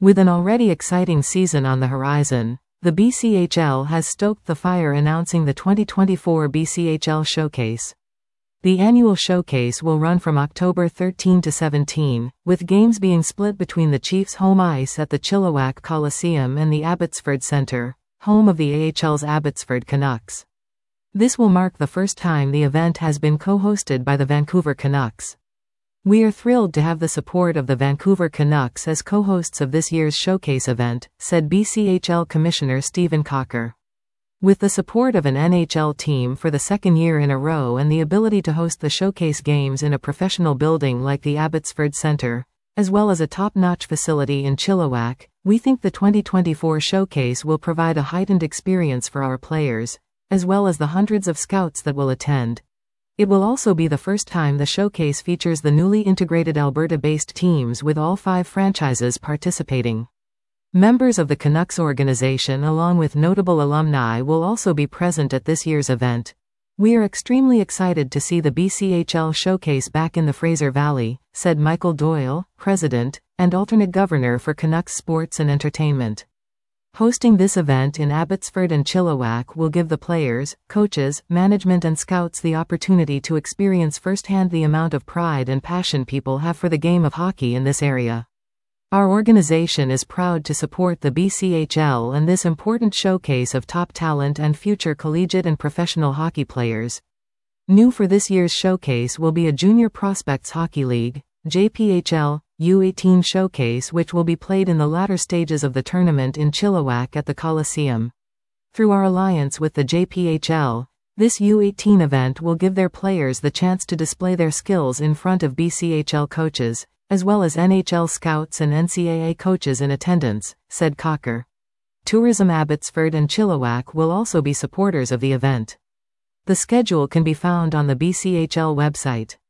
With an already exciting season on the horizon, the BCHL has stoked the fire announcing the 2024 BCHL Showcase. The annual showcase will run from October 13 to 17, with games being split between the Chiefs' home ice at the Chilliwack Coliseum and the Abbotsford Centre, home of the AHL's Abbotsford Canucks. This will mark the first time the event has been co-hosted by the Vancouver Canucks. We are thrilled to have the support of the Vancouver Canucks as co-hosts of this year's showcase event, said BCHL Commissioner Stephen Cocker. With the support of an NHL team for the second year in a row and the ability to host the showcase games in a professional building like the Abbotsford Centre, as well as a top-notch facility in Chilliwack, we think the 2024 showcase will provide a heightened experience for our players, as well as the hundreds of scouts that will attend. It will also be the first time the showcase features the newly integrated Alberta-based teams with all 5 franchises participating. Members of the Canucks organization along with notable alumni will also be present at this year's event. We are extremely excited to see the BCHL Showcase back in the Fraser Valley, said Michael Doyle, President, and alternate Governor for Canucks Sports and Entertainment. Hosting this event in Abbotsford and Chilliwack will give the players, coaches, management and scouts the opportunity to experience firsthand the amount of pride and passion people have for the game of hockey in this area. Our organization is proud to support the BCHL and this important showcase of top talent and future collegiate and professional hockey players. New for this year's showcase will be a Junior Prospects Hockey League, JPHL, U18 showcase which will be played in the latter stages of the tournament in Chilliwack at the Coliseum. Through our alliance with the JPHL, this U18 event will give their players the chance to display their skills in front of BCHL coaches, as well as NHL scouts and NCAA coaches in attendance, said Cocker. Tourism Abbotsford and Chilliwack will also be supporters of the event. The schedule can be found on the BCHL website.